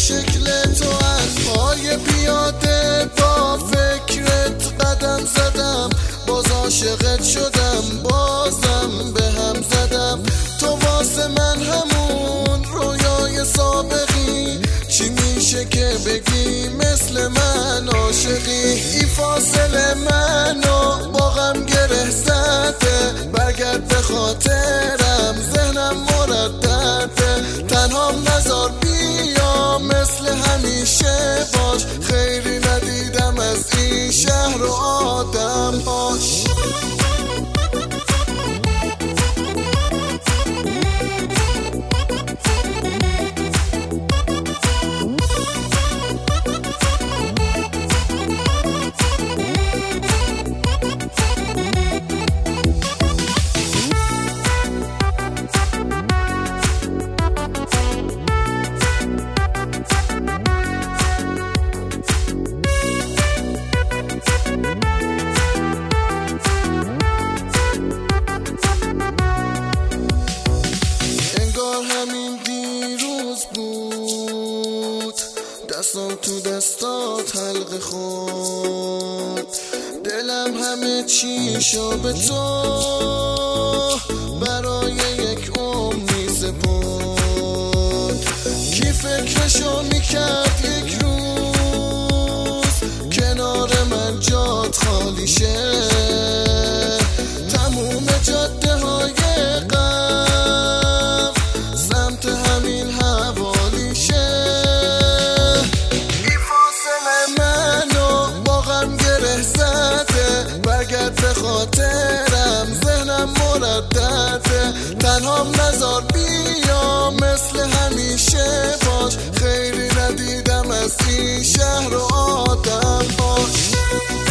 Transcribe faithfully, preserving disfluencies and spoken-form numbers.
شکل تو از پای پیاده با فکرت قدم زدم، باز عاشقت شدم، بازم به هم زدم. تو واسه من همون رویای سابقی، چی میشه که بگی مثل من عاشقی؟ این فاصله منو با غم گره زده، برگرد به خاطرم ذهنم مردده. تنهام نزار بیا مثل همیشه باش، خیلی ندیدم از این شهر و آدم هاش. همین دیروز بود دستم تو دستات حلقه خورد، دلم همه چیشو به تو برای یک عمری سپرد. کی فکرشو میکرد یک روز کنار من جات خالی شه، تموم جاده های همین حوالی شه. این فاصله منو با غم گره زده، برگرد به خاطرم ذهنم مردده. تنهام نزار بیا مثل همیشه باش، خیلی ندیدم از این شهر و آدم هاش.